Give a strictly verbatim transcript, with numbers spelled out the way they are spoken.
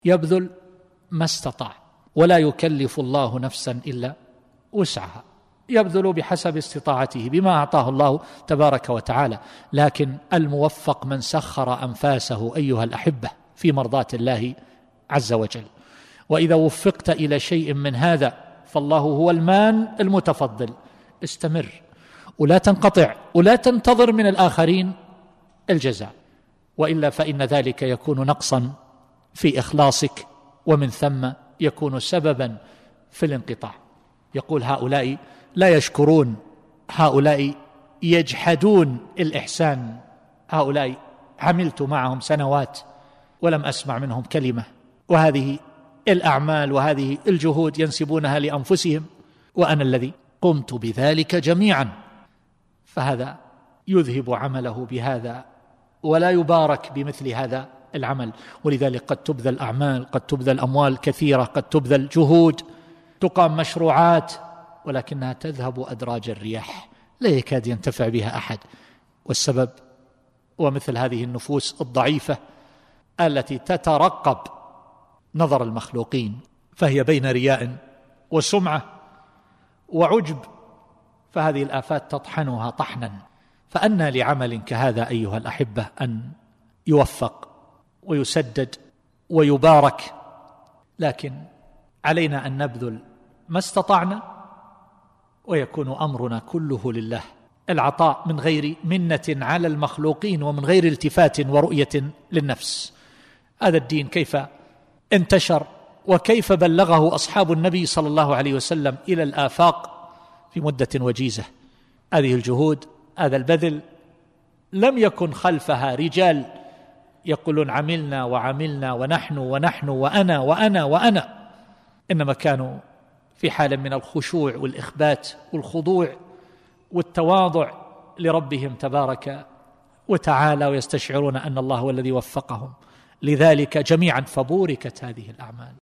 يبذل ما استطاع، ولا يكلف الله نفسا إلا وسعها، يبذل بحسب استطاعته بما أعطاه الله تبارك وتعالى. لكن الموفق من سخر أنفاسه أيها الأحبة في مرضاة الله عز وجل. وإذا وفقت إلى شيء من هذا فالله هو المان المتفضل، استمر ولا تنقطع ولا تنتظر من الآخرين الجزاء، وإلا فإن ذلك يكون نقصا في إخلاصك، ومن ثم يكون سببا في الانقطاع. يقول هؤلاء لا يشكرون، هؤلاء يجحدون الإحسان، هؤلاء عملت معهم سنوات ولم أسمع منهم كلمة، وهذه الأعمال وهذه الجهود ينسبونها لأنفسهم وأنا الذي قمت بذلك جميعا. فهذا يذهب عمله بهذا ولا يبارك بمثل هذا العمل. ولذلك قد تبذل أعمال، قد تبذل أموال كثيرة، قد تبذل جهود، تقام مشروعات، ولكنها تذهب أدراج الرياح، لا يكاد ينتفع بها أحد. والسبب ومثل هذه النفوس الضعيفة التي تترقب نظر المخلوقين، فهي بين رياء وسمعة وعجب، فهذه الآفات تطحنها طحنا. فأنى لعمل كهذا أيها الأحبة أن يوفق ويسدد ويبارك، لكن علينا أن نبذل ما استطعنا، ويكون أمرنا كله لله. العطاء من غير منة على المخلوقين ومن غير التفات ورؤية للنفس. هذا الدين كيف انتشر وكيف بلغه أصحاب النبي صلى الله عليه وسلم إلى الآفاق في مدة وجيزة. هذه الجهود، هذا البذل، لم يكن خلفها رجال يقولون عملنا وعملنا ونحن ونحن وأنا وأنا وأنا، إنما كانوا في حال من الخشوع والإخبات والخضوع والتواضع لربهم تبارك وتعالى، ويستشعرون أن الله هو الذي وفقهم لذلك جميعا، فبوركت هذه الأعمال.